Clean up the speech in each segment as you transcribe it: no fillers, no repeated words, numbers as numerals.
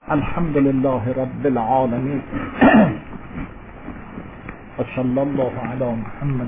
الحمد لله رب العالمين و صلی الله علی محمد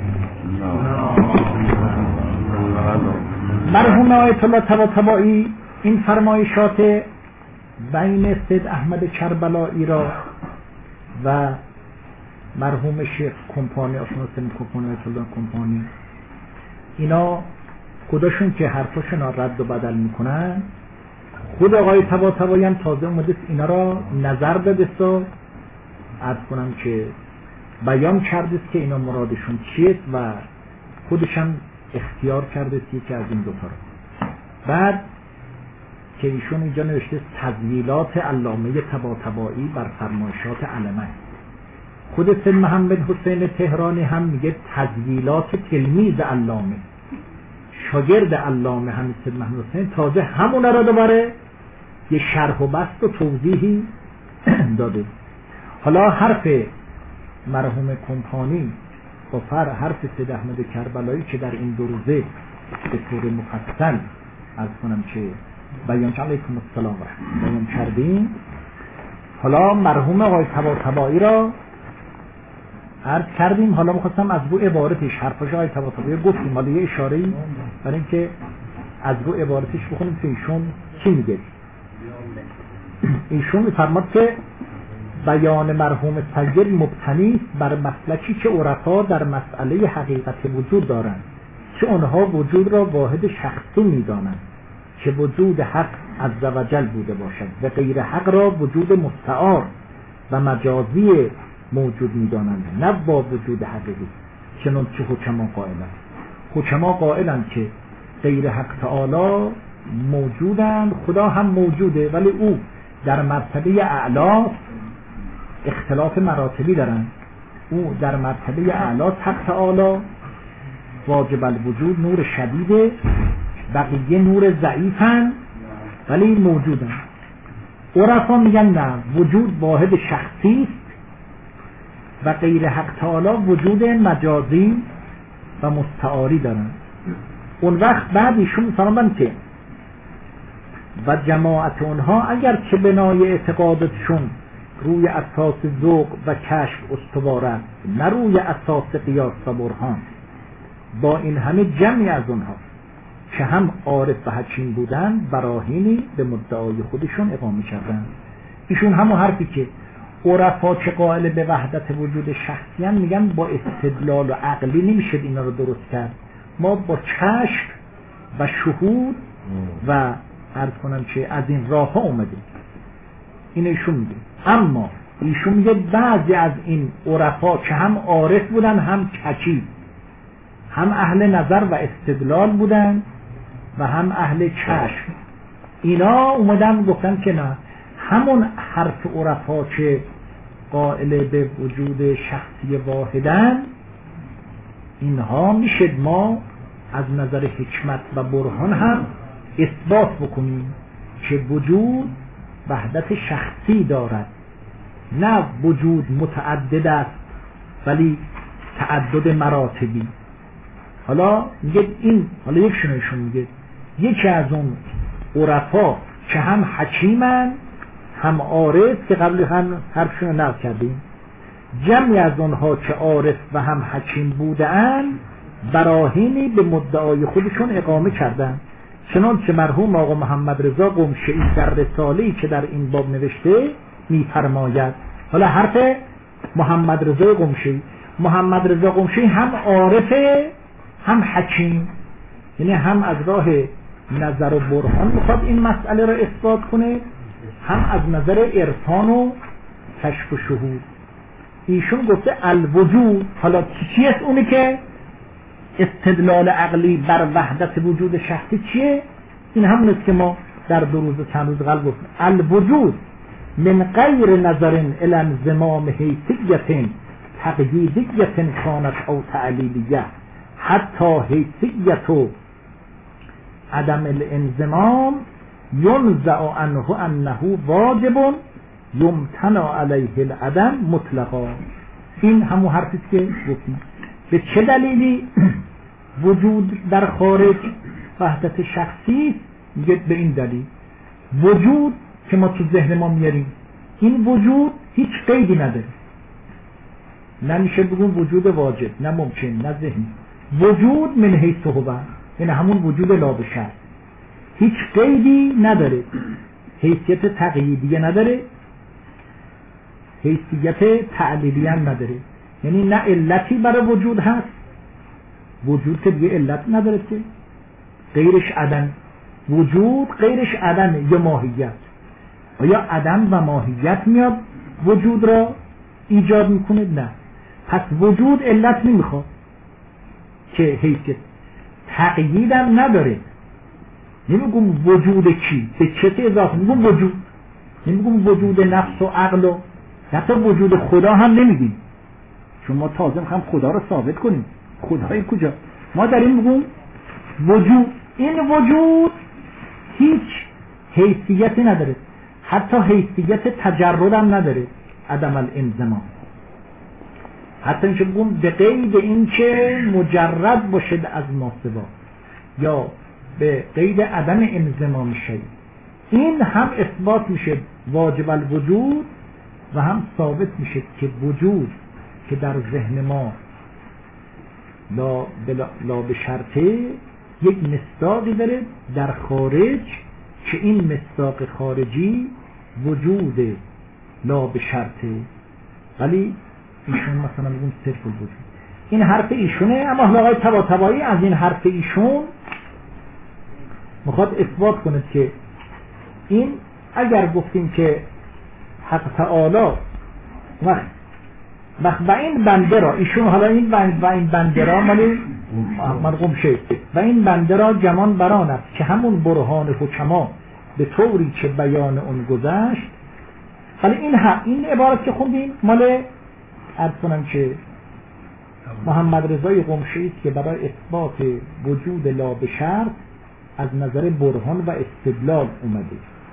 مرحوم آیت الله طباطبایی این فرمایشات بین سید احمد کربلایی را و مرحوم شیخ کمپانی آسان کمپانی آیت الله کمپانی اینا خودشون که حرفاشون رد و بدل میکنن، خود آقای طباطبایی هم تازه اومده اینا را نظر داده و عرض کنم که بیان کرده که اینا مرادشون چیست و خودش هم اختیار کرده که از این دوتا را. بعد که ایشون اینجا نوشته تضلیلات علامه طباطبایی بر فرمایشات علمه. خود سید محمد حسین تهرانی هم میگه تضلیلات تلمیذ علامه، شاگرد علامه همین سید محمد حسین تازه همون را دوباره یه شرح و بسط و توضیحی داده. حالا حرف مرحوم کمپانی و حرف سید احمد کربلایی که در این دو روزه به طور مفصل از کنم که بیان علیکم السلام و بیان کردیم، حالا مرحوم آقای طباطبایی را عرض کردیم. حالا می‌خواستم از رو عبارتش حرفش آقای طباطبایی گفتیم، حالا یه اشاره‌ای برای اینکه از رو عبارتش بخونیم که ایشون چی میگه. ایشون می‌فرماد که بیان مرحوم سید مبتنی بر مسلکی که عرفا در مسئله حقیقت وجود دارند، که آنها وجود را واحد شخصی می‌دانند که وجود حق عزوجل بوده باشد و غیر حق را وجود مستعار و مجازی موجود می‌دانند، نه با وجود حقیقی. چنانچه حکما قائلند. حکما قائلند که غیر حق تعالی موجودند، خدا هم موجوده ولی او در مرتبه اعلی اختلاف مراتبی دارند. او در مرتبه اعلی حق تعالی واجب الوجود نور شدیده، بقیه نور ضعیفن ولی موجودن. عرفا میگن نه، وجود واحد شخصی است و غیر حق تعالی وجود مجازی و مستعاری دارن. اون وقت بعد ایشون میفرمایند که و جماعت اونها اگر که بنای اعتقادشون روی اساس ذوق و کشف استوار است، نه روی اساس قیاس و برهان، با این همه جمعی از اونها که هم عارف و حکیم بودن براهینی به مدعای خودشون اقامه کردن. ایشون همون حرفی که عرفا که قائل به وحدت وجود شخصی میگن با استدلال و عقلی نمیشه اینا رو درست کرد، ما با کشف و شهود و عرض کنم که از این راه ها اومدیم. این ایشون میگه. اما ایشون میگه بعضی از این عرفا که هم عارف بودن هم حکیم، هم اهل نظر و استدلال بودن و هم اهل کشف، اینا اومدن گفتن که نه، همون حرف عرفا که قائل به وجود شخصی واحدن، اینها میشه ما از نظر حکمت و برهان هم اثبات بکنیم که وجود وحدت شخصی دارد، نه وجود متعدد است ولی تعدد مراتبی. حالا میگه این، حالا یکشون میگه یکی از اون عرفا که هم حکیمن هم عارف که قبل هم حرفشون رو نقل کردیم، جمعی از اونها که عارف و هم حکیم بودن براهینی به مدعای خودشون اقامه کردن. چنانچه مرحوم آقا محمد رضا قمشه‌ای در رساله‌ای که در این باب نوشته می‌فرماید. حالا حرف محمد رضا قمشه‌ای، محمد رضا قمشه‌ای هم عارفه هم حکیم، یعنی هم از راه نظر و برهان میخواد این مسئله را اثبات کنه، هم از نظر عرفان و کشف و شهود. ایشون گفته الوجود، حالا چیست اونی که استدلال عقلی بر وحدت وجود شخصی چیه؟ این همون است که ما در دو روز چند روز قبل گفتیم. الوجود من غیر نظر الی انضمام حیثیت تقییدیت کانت او تعلیلیه، حتی حیثیت و عدم الانضمام ینزع عنه انه واجب یمتنع علیه العدم مطلقا. این همون حرفی که گفتیم. به چه دلیلی وجود در خارج وحدت شخصی؟ میگه به این دلیل وجود که ما تو ذهن ما میاریم. این وجود هیچ قیدی نداره، نمیشه بگیم وجود واجب، نه ممکن، نه ذهنی. وجود من حیث هو، یعنی همون وجود لا بشر، هیچ قیدی نداره، حیثیت تقییدیه نداره، حیثیت تعلیلیه نداره. یعنی نه علتی برای وجود هست، وجود که دیگه علت نداره، که غیرش عدم، وجود غیرش عدم یا ماهیت. آیا عدم و ماهیت میاد وجود را ایجاد میکنه؟ نه. پس وجود علت نمیخواد که حیثیت تقییدم نداره. نمیگم وجود کی به چه اضافه، میگم وجود، نمیگم وجود نفس و عقل و حتی وجود خدا هم نمیگیم، چون ما تازه میخوام خدا رو ثابت کنیم. خدای کجا؟ ما داریم میگم وجود. این وجود هیچ حیثیتی نداره، حتی حیثیت تجرد هم نداره، عدم الانضمام. حتی اینکه بگم به قید این که مجرد باشد از ماسوا، یا به قید عدم انضمام شیء، این هم اثبات میشه واجب الوجود و هم ثابت میشه که وجود که در ذهن ما لا به شرطه یک مصداقی داره در خارج، که این مصداق خارجی وجود لا به شرطه. ولی ایشون مثلا میگن صرف الوجود. این حرف ایشونه، اما آقای طباطبایی از این حرف ایشون میخواد اثبات کنه که این اگر گفتیم که حق تعالی و این بنده را، ایشون حالا این بنده را مالی مرقوم شد و این بنده را گمان بران است که همون برهان حکما به طوری که بیان اون گذشت. ولی این عبارت که خوندیم مال عرض کنم که محمد رضای قمشی است که برای اثبات وجود لا به شرط از نظر برهان و استدلال اومده.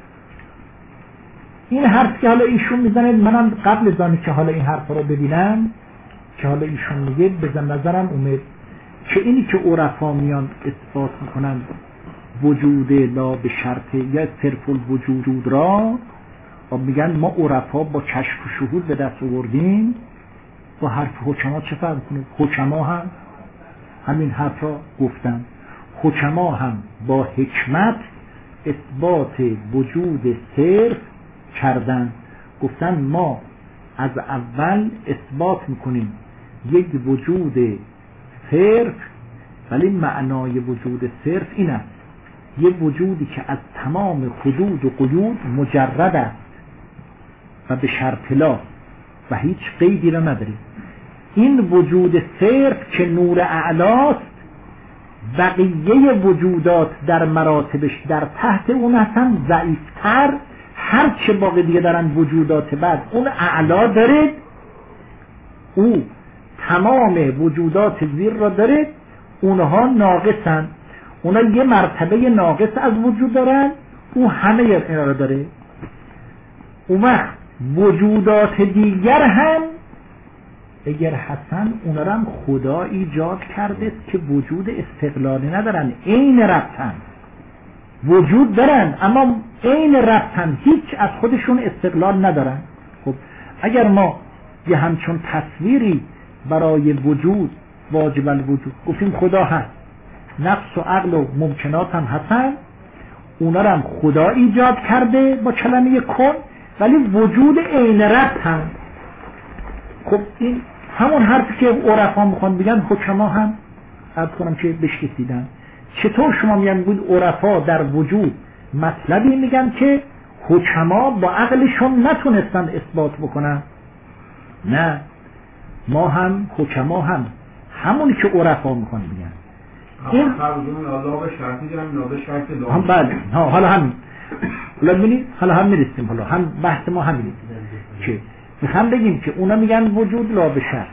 این حرف که حالا ایشون میزنه، منم قبل از آنکه حالا این حرف رو ببینم که حالا ایشون میگه، به نظرم اومد که اینی که عرفا میان اثبات میکنن وجود لا به شرط یا صرف الوجود را، و میگن ما عرفا با کشف و شهود به دست آوردیم، با حرف حکما چه فرق میکنه؟ حکما هم همین حرف را گفتن، حکما هم با حکمت اثبات وجود صرف کردن، گفتن ما از اول اثبات میکنیم یک وجود صرف، ولی معنای وجود صرف این است یک وجودی که از تمام حدود و قیود مجرد است و به شرط لا و هیچ قیدی را نداره. این وجود صرف که نور اعلاست، بقیه وجودات در مراتبش در تحت اون هستن ضعیفتر، هر چه باقی دیگه دارن وجودات بعد اون اعلا داره، او تمام وجودات زیر را داره، اونها ناقصن، اونها یه مرتبه ناقص از وجود دارن، او همه اینا را داره. اون وقت وجودات دیگر هم اگر هستن اونا را هم خدا ایجاد کرده که وجود استقلالی ندارن، عین ربطن، وجود دارن اما عین ربطن، هیچ از خودشون استقلال ندارن. خب اگر ما یه همچون تصویری برای وجود واجب الوجود گفتیم خدا هست، نفس و عقل و ممکنات هم هستن، اونا را هم خدا ایجاد کرده با کلمه کن، ولی وجود عین ربطن. خب این همون حرفی که عرفا میخوان بگن حکما هم عرض کنم که بشکستیدن. چطور شما میگید عرفا در وجود مطلبی میگن که حکما با عقلشون نتونستن اثبات بکنن؟ نه، ما هم حکما هم همونی که عرفا میخوان بگن این الله به شرطی دارم، نه به شرط لا. هم بله، حالا همین، حالا ببینید، حالا هم میرسیم، حالا هم بحث ما همینه که میخوام بگیم که اونا میگن وجود لا به شرط،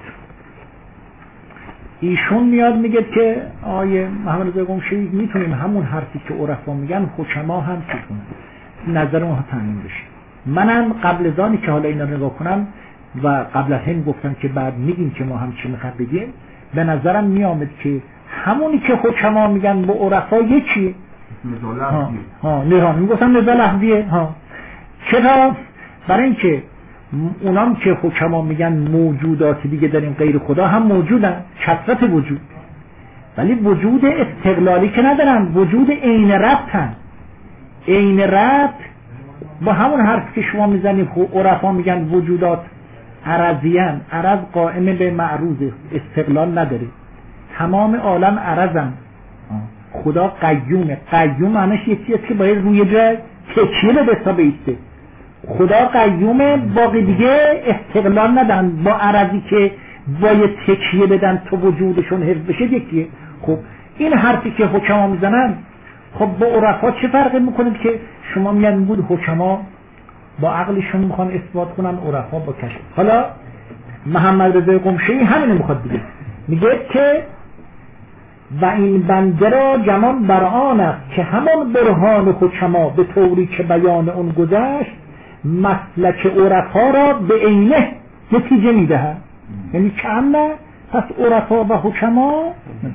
ایشون میاد میگه که آیه محمد رضا قمشی میتونیم همون حرفی که عرفا میگن حکما هم چی کنن، نظر اونها تعیین بشه. منم قبل از آنی که حالا اینا رو نگاه کنم و قبل از هم گفتم که بعد میگیم که ما هم چی میخوام بگیم، به نظرم میامد که همونی که حکما میگن با عرفا یکیه. نزال لحظیه. میگفتم نزال لحظیه، چرا؟ برای اینکه اونام که حکما میگن موجودات دیگه داریم غیر خدا هم موجودن، کثرت وجود، ولی وجود استقلالی که ندارن، وجود عین ربطن. عین ربط با همون حرف که شما میزنید عرفا میگن وجودات عرضیان، عرض قائم به معروض، استقلال نداره، تمام عالم عرضن. خدا قیومه، قیوم معنیش یه چیزی که باید روی جای تکیه به حساب ایسته. خدا قیومه، باقی دیگه استقلال ندن، با عرضی که باید تکیه بدن تا وجودشون حفظ بشه یکیه. خب این حرفی که حکما میزنن، خب با عرفا چه فرقی میکنه که شما میگن بود حکما با عقلشون میخوان اثبات کنن، عرفا با کشف. حالا محمد رضا قمشی همینو میخواد بگه، میگه که و این بنده را گمان بر آن است که همان برهان حکما به طوری که بیان اون گذشت مسلک عرفا را به عینه نتیجه میدهد. یعنی چند پس عرفا و حکما.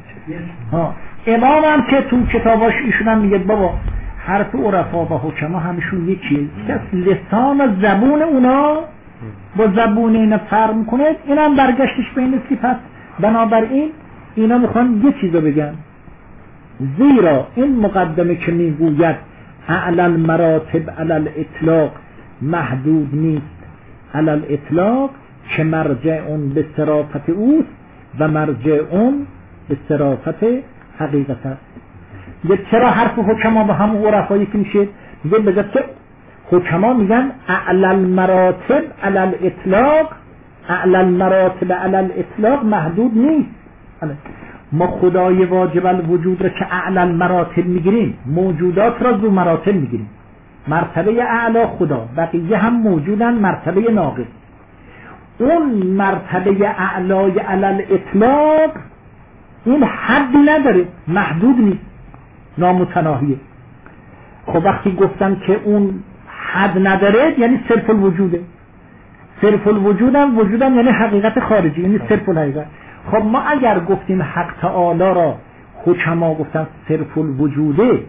امام هم که تو کتاباش ایشون هم میگه بابا حرف عرفا و حکما همشون یکیه، کس لسان و زبون اونا با زبون اینا فرق میکنه. این هم برگشتش به این است که پس بنابراین اینا میخوان یه چیزا بگن، زیرا این مقدمه که میگوید اعلی المراتب علی الاطلاق محدود نیست علی الاطلاق که مرجع اون به صرافت اوست و مرجع اون به صرافت حقیقت است. یه چرا حرف حکما با هم عرفایی که میشه؟ میگه بذار که حکما میگن اعلی المراتب علی الاطلاق، اعلی المراتب علی الاطلاق محدود نیست. ما خدای واجب الوجود را که اعلی المراتب میگیریم، موجودات را دو مراتب میگیریم، مرتبه اعلی خدا، بقیه هم موجودن مرتبه ناقص. اون مرتبه اعلای علی الاطلاق این حدی نداره، محدود نیست، نامتناهیه. خب وقتی گفتم که اون حد نداره یعنی صرف الوجوده. صرف الوجودم وجودم یعنی حقیقت خارجی، یعنی صرف الحقیقت. خب ما اگر گفتیم حق تعالی را حکما گفتن صرف الوجوده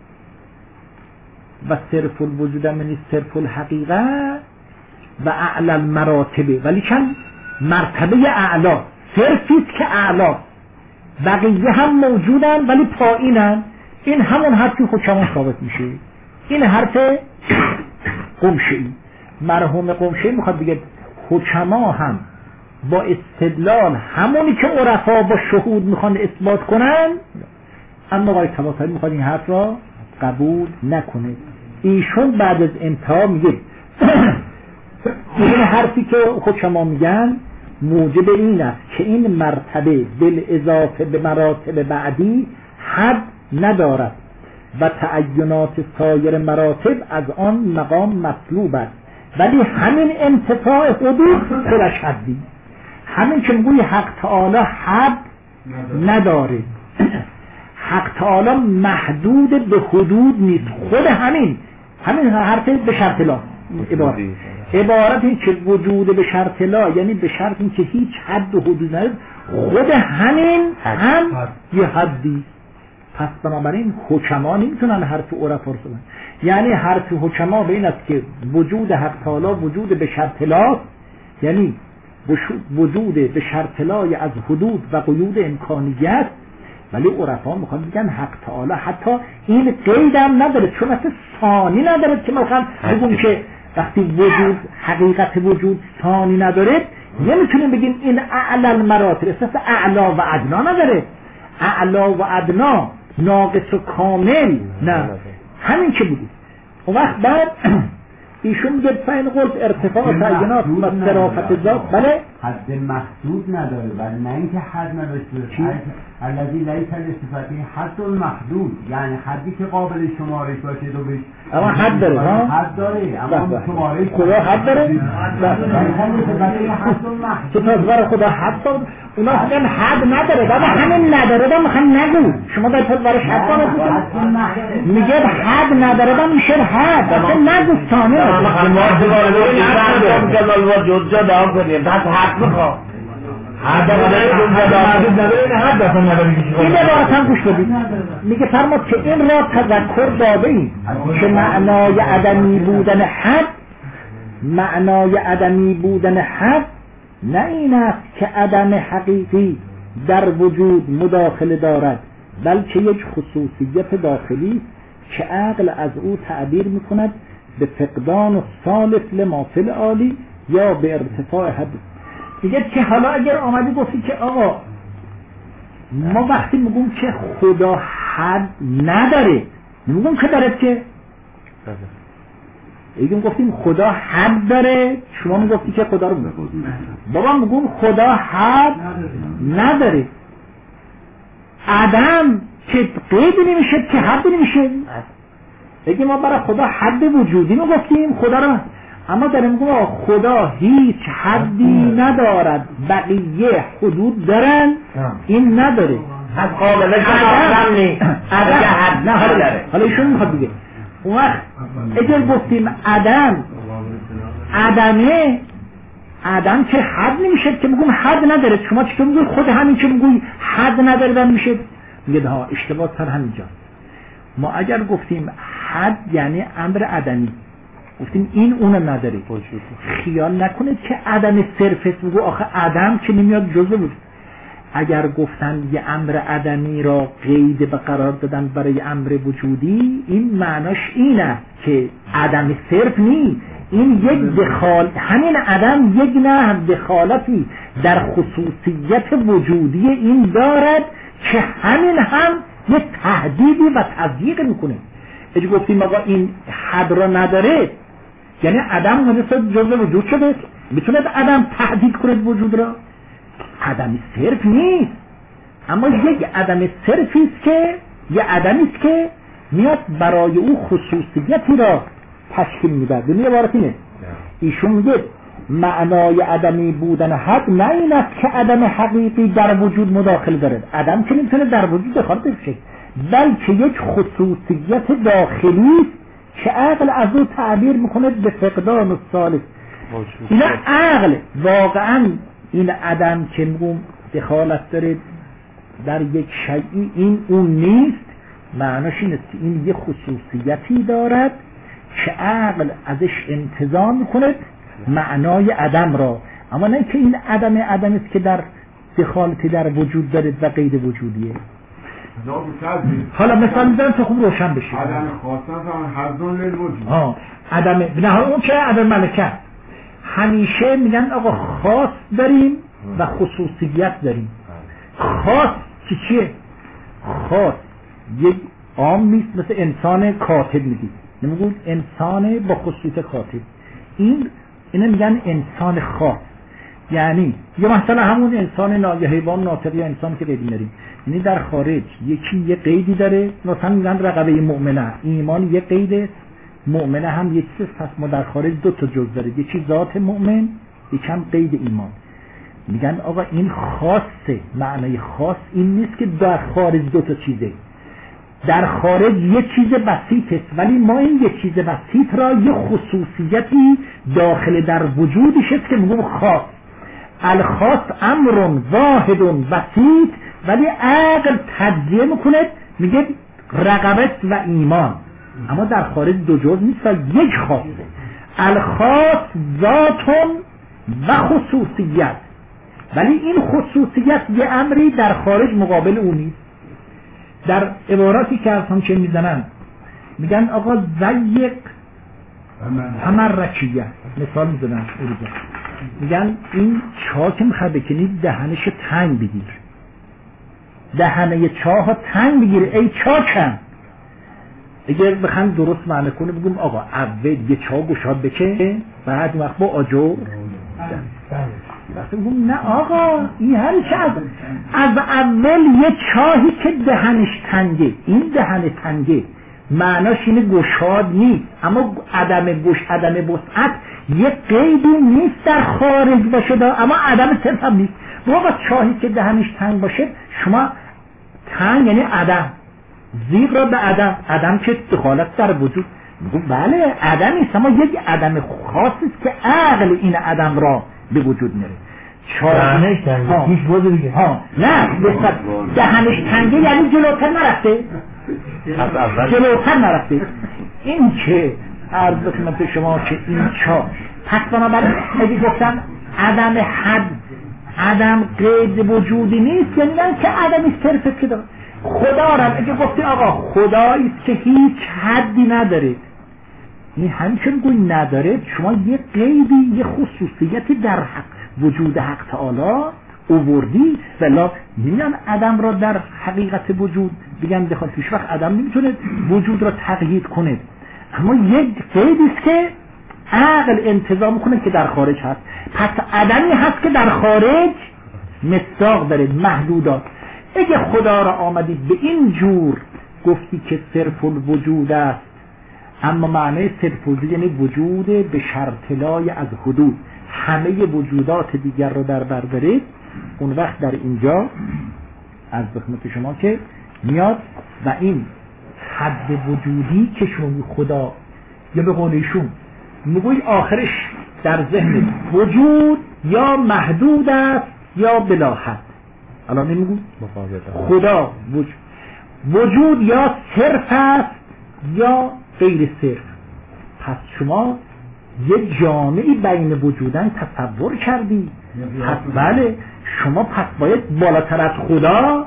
و صرف الوجودم یعنی صرف الحقیقت و اعلی المراتبه، ولی چند مرتبه اعلا، صرفیست که اعلا، بقیه هم موجودن ولی پایینن. این همون حرفی حکما ثابت میشه. این حرف قمشی، مرحوم قمشی میخواد بگه حکما هم با استدلال همونی که عرفا با شهود میخوان اثبات کنن، اما آقای طباطبایی میخواد این حرف را قبول نکنه. ایشون بعد از انتها میگه این حرفی که حکما میگن موجب این است که این مرتبه بالاضافه به مراتب بعدی حد ندارد و تعینات سایر مراتب از آن مقام مطلوب است، ولی همین انتفاع حدود خودش حدی. همین که میگوی حق تعالی حد نداره، حق تعالی محدود به حدود نیست، خود همین حرف به شرط لا عبارت این که وجود به شرط لا یعنی به شرط این که هیچ حد و حدود نداره، خود همین هم یه حدی. پس بنابراین حکما نمیتونن حرف عرفا رو بگن. یعنی حرف حکما به این است که وجود حق تعالی وجود به شرط لا، یعنی وجود به شرط لای از حدود و قیود امکانیت، ولی عرفا میخوان بگن حق تعالی حتی این قید هم نداره، چون اصلا ثانی نداره که میخوان بگیم که وقتی وجود حقیقت وجود ثانی نداره نمیتونیم بگیم این اعلی المراتب، اساس اعلا و ادنا نداره، اعلا و ادنا ناقص و کامل نه، همین که بودی. اون وقت بعد ایشون میگه فین قلت ارتفاع تعینات و صرافت ذات، بله حد محدود نداره، ولی نه اینکه حد نداشته باشه. الذی لیس لصفته حد محدود، یعنی حدی که قابل شمارش باشه دو بهش اما حد داره، حد داره اما شمارش خدا حد داره، چه تصور خدا حد داره. اونا میگن حد نداره، بعد همین نداره دا میخوان نگو شما در تصورش حد داره، میگه حد نداره دا میشه حد اصلا نگو ثانیه این عبارت هم گوش بدید، میگه فرما که این را تذکر داده ایم که معنای عدمی بودن حد معنای عدمی بودن حق نه این است که عدم حقیقی در وجود مداخله دارد، بلکه یک خصوصیت داخلی که عقل از او تعبیر میکند به فقدان و سالف لمافل عالی یا به ارتفاع حد. دیگه که حالا اگر آمدی گفتی که آقا ما وقتی میگیم که خدا حد نداره، میگیم که داره، که ایگیم گفتیم خدا حد داره، شما میگفتی که خدا رو بابا میگم خدا حد نداره. عدم که قید نمیشه که حد نمیشه. بگیم ما برای خدا حد وجودی میگفتیم خدا رو، اما داریم میگم خدا هیچ حدی ندارد، بقیه حدود دارن، این نداره. از قابلش عدم نیست، حد نه حالا ایشون میخواد دیگه. اون وقت اگر گفتیم عدم که حد نمیشه که بگم حد نداره. شما چطور میگوی خود همین که میگوی حد نداره و میشه؟ میگه ها اشتباه سر همینجا. ما اگر گفتیم حد یعنی امر عدمی، گفتیم این اون نداره، خیال نکنید که عدم صرفت بگو آخه عدم که نمیاد جزء بود. اگر گفتن یه امر عدمی را قید به قرار دادن برای امر وجودی، این معناش این است که عدم صرف نیست، این یک همین عدم یک نه دخالتی در خصوصیت وجودی این دارد که همین هم یک تهدیدی و تضییق میکنه. اگه گفتیم آقا این حد را نداره، یعنی عدم مثل جزء وجود شده، میتونه عدم تهدید کنه وجود را. عدم صرف نیست، اما یک عدم صرفی است که یه عدمی است که میاد برای او خصوصیتی را تشکیل میده. دنیا عبارت اینه. ایشون میگه معنای عدمی بودن حق نه این است که عدم حقیقی در وجود مداخل داره. عدم که نمیتونه در وجود دخالت بشه، بلکه یک خصوصیت داخلی است که عقل از او تعبیر میکنه به فقدان و سالس. اینا عقل واقعا این عدم که میگم دخالت داره در یک شیئی، این اون نیست. معناش این است که این یه خصوصیتی دارد که عقل ازش انتزاع میکنه معنای عدم را، اما نه که این عدم است که در دخالتی در وجود داره و غیر وجودیه. حالا مثال میذارم تا خوب روشن بشه. عدم خواستن حضون للوجود. عدم نه اون که عدم ملکه. همیشه میگن آقا خاص داریم و خصوصیت داریم. خاص چیه؟ خاص یک عام نیست، مثل انسان کاتب میگید، نمیگوید انسان با خصوصیت کاتب. اینه میگن انسان خاص. یعنی یا مثلا همون انسان یا حیوان ناطق یا انسان که قیدی داریم، یعنی در خارج یکی یه قیدی داره، مثلا میگن رقبه مؤمنه، ایمان یه قیده، مؤمنه هم یه چیز. پس ما در خارج دو تا جز داره، یکی ذات مؤمن، یکی هم قید ایمان. میگن آقا این خاصه. معنای خاص این نیست که در خارج دو تا چیزه، در خارج یه چیز بسیط است، ولی ما این یه چیز بسیط را یه خصوصیتی داخل در وجودش است که میگم خاص. الخاص امر واحد بسیط، ولی عقل تجزیه میکنه میگه رقبت و ایمان، اما در خارج دو جز نیست و یک خاصه. الخاص ذات و خصوصیت، ولی این خصوصیت یه امری در خارج مقابل اون نیست. در عباراتی که از هم چه میزنن میگن آقا ضیق همه رکیه، مثال میزنن میگن این چاه که میخواه بکنید دهنش تنگ بگیر، دهنه چاه ها تنگ بگیر ای چاه کن. اگر بخوام درست معنی کنه بگم آقا اول یه چاه گشاد بکه، بعد وقت با آجر بگم نه آقا این هر چه از اول یه چاهی که دهنش تنگه، این دهن تنگه معناش اینه گشاد نیست، اما عدم وسعت یه قیدی نیست در خارج باشه، اما عدم صرف هم نیست. موقع چاهی که دهنش تنگ باشه، شما تنگ یعنی عدم، زیغ را به عدم که دخالت در وجود، بله عدم نیست، اما یک عدم خاصی است که عقل این عدم را به وجود میاره. دهنش تنگه هیچ بوده دیگه نه دهنش تنگه یعنی جلوتر نرفته، جلوتر نرفته. این که عرض خدمت شما که این چاه پس بنابراین اگه گفتن عدم حد، عدم قید وجودی نیست، یعنی نه که عدمی صرف که داره. خدا را اگه گفتی آقا خدایی است که هیچ حدی نداره، این همچون گوی نداره، شما یه قیدی، یه خصوصیتی در حق وجود حق تعالی اووردی. ولی نمیان عدم را در حقیقت وجود بگن بخواد، هیچ وقت عدم نمیتونه وجود را تقیید کنه، اما یک قیدی است که عقل انتظار میکنه که در خارج هست. پس عدمی هست که در خارج مصداق داره، محدودات. اگه خدا را آمدید به این جور گفتی که صرف الوجود است، اما معنی صرف وجود یعنی وجود به شرط لای از حدود، همه وجودات دیگر رو در بر دارید، اون وقت در اینجا از خدمت شما که میاد و این حد وجودی که شما خدا یا به قول ایشون میگوی آخرش در ذهن وجود یا محدود است یا بلا حد. الان نمیگو خدا وجود یا صرف است یا غیر صرف. پس شما یه جامعی بین وجودن تصور کردی. پس بله شما پس باید بالاتر از خدا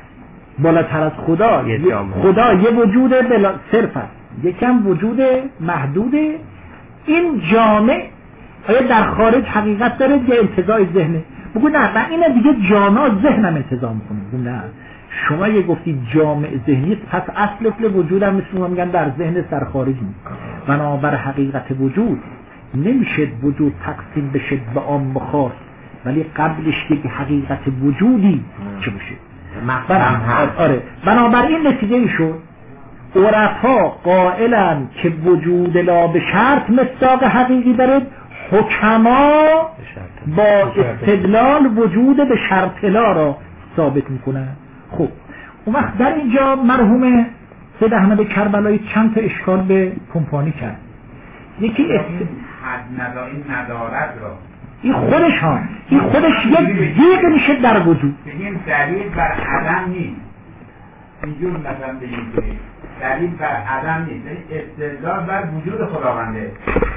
خدا یه وجود بلا صرف است، یکم وجود محدوده. این جامع آیا در خارج حقیقت داره یا انتزاع ذهنه؟ بگو نه من اینه دیگه جامع ذهنم انتزاع میکنه. بگو نه شما یه گفتی جامع ذهنی، پس اصل وجود هم مثل ما میگن در ذهن سر خارج نیست. بنابر حقیقت وجود نمیشه وجود تقسیم بشه به عام و خاص، ولی قبلش یک حقیقت وجودی چه بشه. آره بنابراین نتیجه ای شد عرفا قائلن که وجود لا به شرط مصداق حقیقی داره، حکما با استدلال وجود به شرط لا را ثابت میکنن. خب اون وقت در اینجا مرحوم سید احمد کربلایی چند تا اشکال به کمپانی کرد. یکی حد ندارد را این خودش یک دیگ میشه در وجود. بگیم دلیل بر عدم نیست، اینجور مثلا بگیم که دلیل بر عدم نیست، استدلال بر وجود خداونده.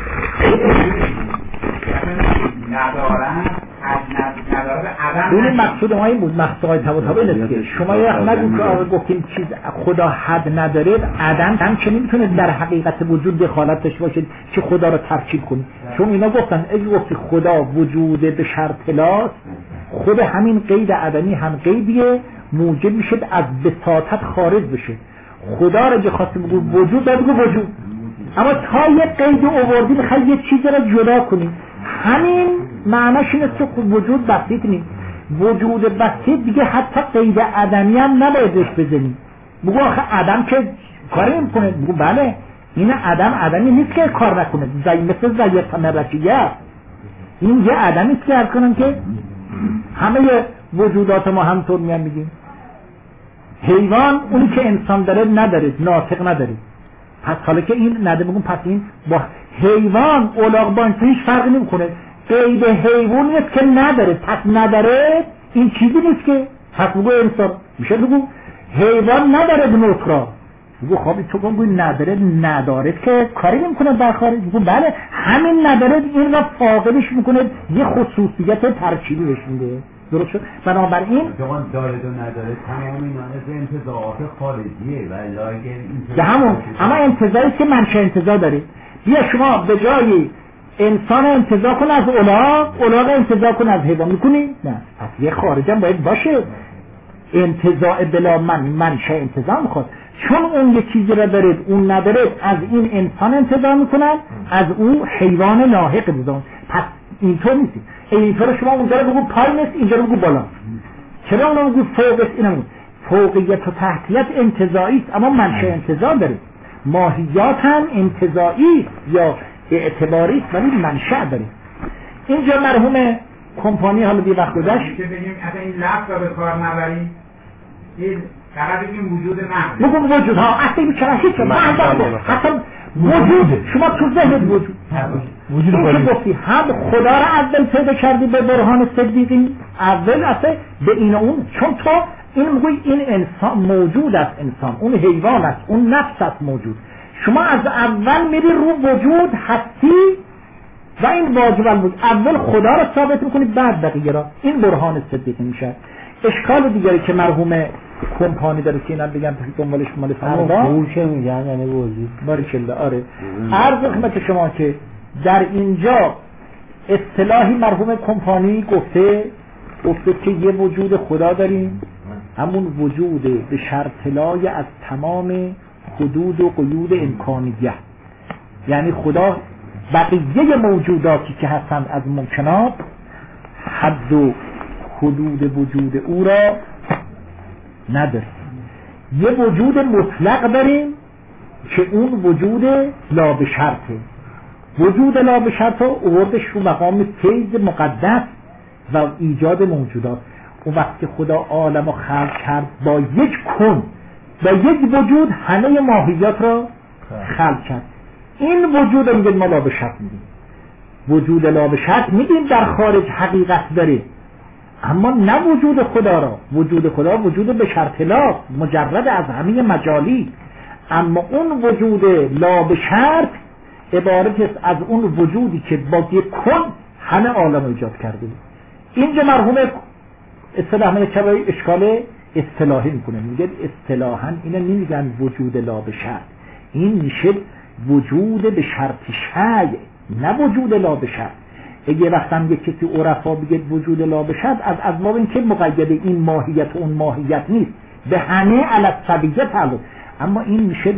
ندارد عدم. اون مقصود ما این بود، مقصود های تبا اینه که شما یه وقت نگو که آقا گفتیم چیز خدا حد نداره، عدم چه نمیتونه در حقیقت وجود دخالت داشته باشه که خدا رو تفصیل کنی. چون اینا گفتن اگه گفتی خدا وجود به شرط لاست، خود همین قید عدمی هم قیدیه موجب میشه از بساطت خارج بشه. خدا رو که خواستی بگو وجود باید بگو وجود، اما تا یه قید آوردی بخوای یه چیزی رو جدا کنی، همین معناش اینه که وجود بسیط نیست. وجود بسیط دیگه حتی قید عدمی هم نباید بهش بزنی. بگو آخه عدم که کاری نمیکنه. بگو بله این عدمی نیست که کار نکنه، مثل زیت نبکیه. این یه عدمی است که عرض کنم که همه وجودات ما همطور میان میگیم. حیوان اونی که انسان داره نداره، ناطق نداره. پس حالا که این نده بگم پس این با حیوان اولاغ با انسان هیچ فرقی نمیکنه. قید حیوان نیست که نداره، پس نداره این چیزی نیست که پس بگو انسان میشه. بگو حیوان نداره به نطقا، بگو خوابی تو بگو نداره که کاری نمیکنه در خارج. بگو بله همین نداره این را فاقدش میکنه، یه خصوصیت ترکیبی بهش میده. درست شد؟ بنابراین داره و نداره تمام اینا از انتزاعات خارجیه و که همون اما انتزاعی که منشأ انتزاع داره. بیا شما به جای انسان انتزاع کن از اولاغ انتزاع کن از حیوان، میکنی؟ نه. پس یه خارج هم باید باشه. انتزاع بلا منشأ انتزاع میخواد، چون اون یه چیزی را دارید اون ندارید، از این انسان انتزاع میکنن، از اون حیوان لاحق انتزاع. پس اینطور نیستی. اینطور شما اونجا رو بگو پای نیست، اینجا رو بگو بالا. چرا اونو بگو فوق است؟ اینو فوقیت و تحتیت انتزاعی است، اما منشأ انتزاع داره. ماهیات هم انتزاعی یا اعتباری است ولی منشأ داره. اینجا مرحوم کمپانی حالا بی وقت گذشت که بگیم اصلا این لفظ رو به کار نبریم، این فقط بگیم وجود محض. بگو وجود ها اصلا این چرا هیچ حتی وجود شما تو ذهن وجود این که گفتی هم خدا را اول پیدا کردی به برهان صدیقی، اول اصلا به این و اون، چون تو این میگوی این انسان موجود است، انسان اون حیوان است، اون نفس است موجود. شما از اول میری رو وجود هستی و این واجب الوجود. اول خدا را ثابت میکنید بعد بقیه را. این برهان صدیقی میشه. اشکال دیگری که مرحوم کمپانی داره که اینا بگم دنبالش مال فردا پول که میگن یعنی وجود باریکلا. آره عرض خدمت شما که در اینجا اصطلاحی مرحوم کمپانی گفته که یه وجود خدا داریم، همون وجود به شرطلای از تمام حدود و قیود امکانیه، یعنی خدا بقیه موجوداتی که هستند از ممکنات حد و حدود وجود او را نداریم. یه وجود مطلق داریم که اون وجود لا به شرطه. وجود لا به شرط اوردش رو مقام فیض مقدس و ایجاد موجودات. اون وقت که خدا عالم رو خلق کرد با یک کن، با یک وجود همه ماهیت را خلق کرد. این وجود رو میگه ما لا به شرط میگیم. وجود لا به شرط میگیم در خارج حقیقت داره، اما نه وجود خدا را. وجود خدا وجود به شرط لا، مجرد از همه مجالی. اما اون وجود لا به شرط عبارت است از اون وجودی که با یک کن همه عالم ایجاد کرده. اینجا مرحوم اصطلاح مکبایی اشکال اصطلاحی میکنه، میگه اصطلاحاً اینه نمیگن وجود لا به شرط، این میشه وجود به شرط شیء، نه وجود لا به شرط. اگه وقتم یک کسی عرفا بگه وجود لا به شرط، از اسباب این که مقید این ماهیت و اون ماهیت نیست، به همه علی السویه تعلق. اما این میشه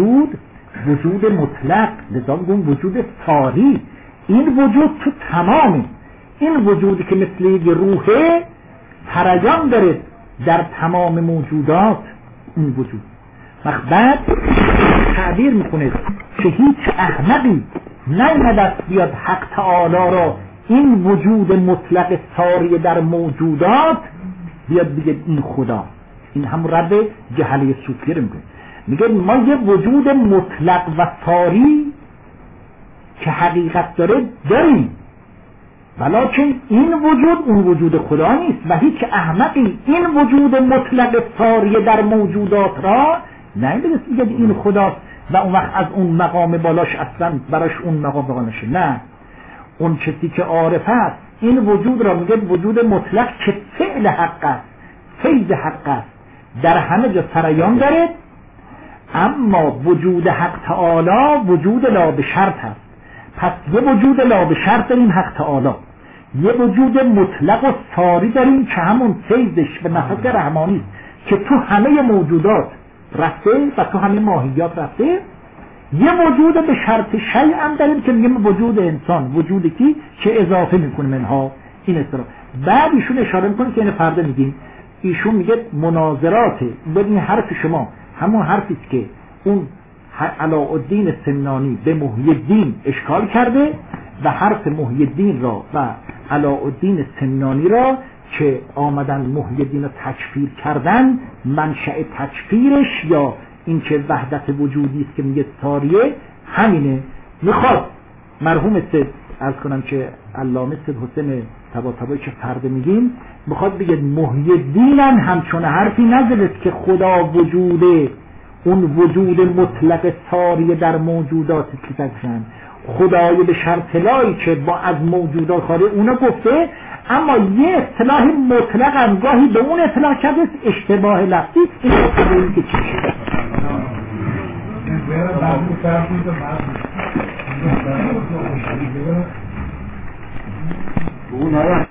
وجود مطلق، لذا میگم وجود ثاری. این وجود تو تمامه، این وجودی که مثل یک روحه هرجان داره در تمام موجودات. این وجود بعد تعبیر میکنه که هیچ احمقی نیامد بیاد حق تعالی را این وجود مطلق ثاری در موجودات بیاد بگه این خدا. این هم رد جهله صوفیه رو میکنه. میگه ما یه وجود مطلق و ثاری که حقیقت داره داریم، ولکن این وجود اون وجود خدا نیست و هیچ احمقی این وجود مطلق ثاری در موجودات را نمیدونست میگه این خداست و اون وقت از اون مقام بالاش اصلا براش اون مقام بالا نشه. نه، اون کسی که عارف است این وجود را میگه وجود مطلق که فعل حق است، فیض حق است، در همه جا سریان داره. اما وجود حق تعالی وجود لا به شرط هست. پس یه وجود لا به شرط داریم حق تعالی، یه وجود مطلق و ثاری داریم که همون فیضش به نفس رحمانی است که تو همه موجودات رفته و تو همه ماهیات رفته. یه وجود به شرط شیء هم داریم که میگیم وجود انسان، وجودی که اضافه میکنه منها این اصطلاح. بعد ایشون اشاره میکنه که این فردا میگیم، ایشون میگه مناظرات ببین حرف شما همون حرفی که اون علاءالدین سمنانی به محی الدین اشکال کرده و حرف محی الدین را و علاءالدین سمنانی را که آمدن محی الدین را تکفیر کردن، منشأ تکفیرش یا این که وحدت وجودی است که میگه ثاریه همینه. میخواد مرحوم سید عرض کنم که علامه سید حسین طباطبایی که فرده میگیم میخواد بگه محی الدین همچون حرفی نزدست که خدا وجوده، اون وجود مطلق ثاری در موجودات کتابشن خدای به شرط لایی که با از موجودات خارج اونا گفته، اما یه اصطلاح مطلق هم گاهی به اون اطلاع کرده اشتباه لفظی. این اصطلاحی که چی شده